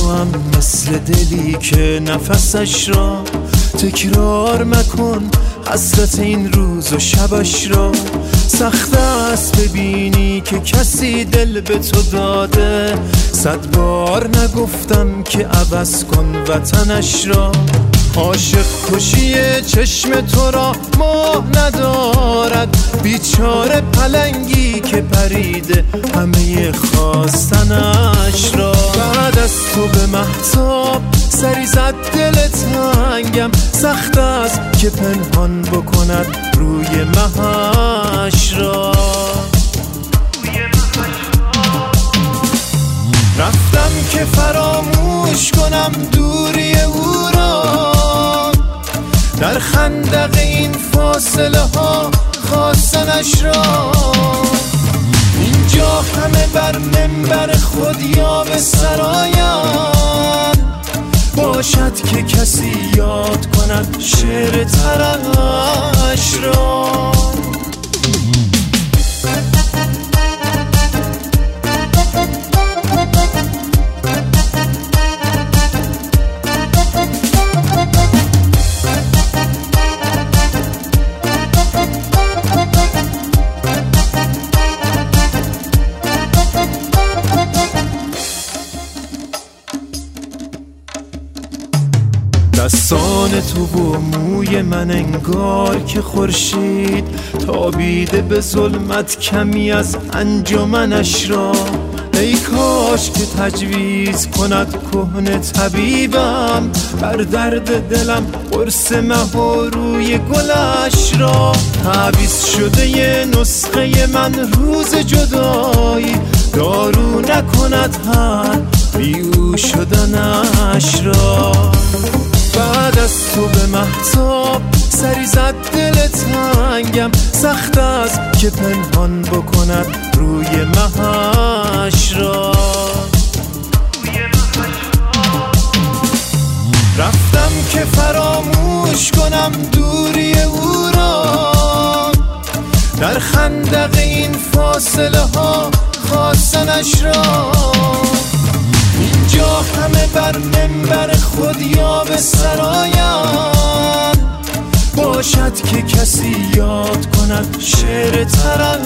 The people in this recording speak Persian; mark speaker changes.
Speaker 1: هم مثل دلی که نفسش را تکرار مکن، حسرت این روز و شبش را. سخت است ببینی که کسی دل به تو داده، 100 بار نگفتم که عوض کن وطنش را. عاشق کشی چشم تو را ماه ندارد، بیچاره پلنگی که پریده همه خواستنش را. بعد از تو به مهتاب سری زد دل تنگم، سخت است که پنهان بکند روی مهش را. رفتم که فراموش کنم دوری او را، در خندق این فاصله ها خواستنش را. اینجا همه بر منبر خود یا به سرایم، باشد که کسی یاد کند شعر ترش را. دستان تو و موی من انگار که خورشید تابیده به ظلمت کمی از انجمنش را. ای کاش که تجویز کند کهنه طبیبم، بر درد دلم قرص مه و روی گلش را. تعویض شده ی نسخه من روز جدایی، دارو نکند حل بی او شدنش را. بعد از تو به مهتاب سری زد دل تنگم، سخت است که پنهان بکند روی مهش را. رفتم که فراموش کنم دوری او را، در خندق این فاصله ها خواستنش را. اینجا همه بر منبر خود یا به سرایم، باشد که کسی یاد کند شعر ترش